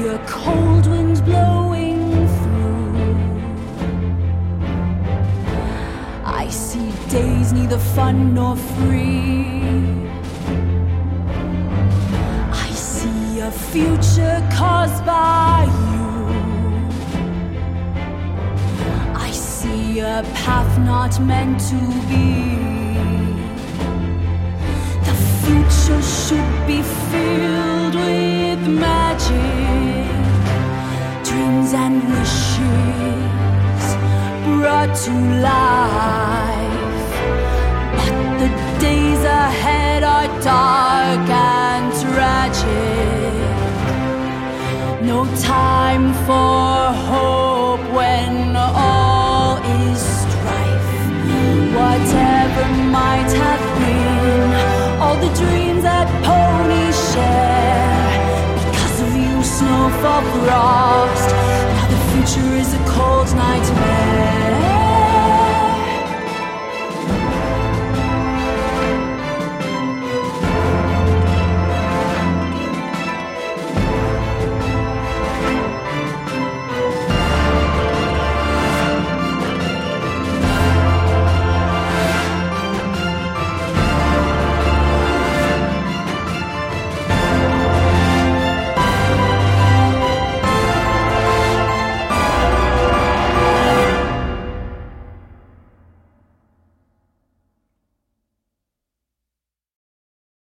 a cold wind blowing through. I see days neither fun nor free. I see a future caused by you. I see a path not meant to be. The future should be filled with magic, dreams and wishes brought to life. But the days ahead are dark and tragic. No time for hope when all is strife. Whatever might have been, all the dreams that ponies share, because of you, snowfall frost. Now the future is a cold nightmare.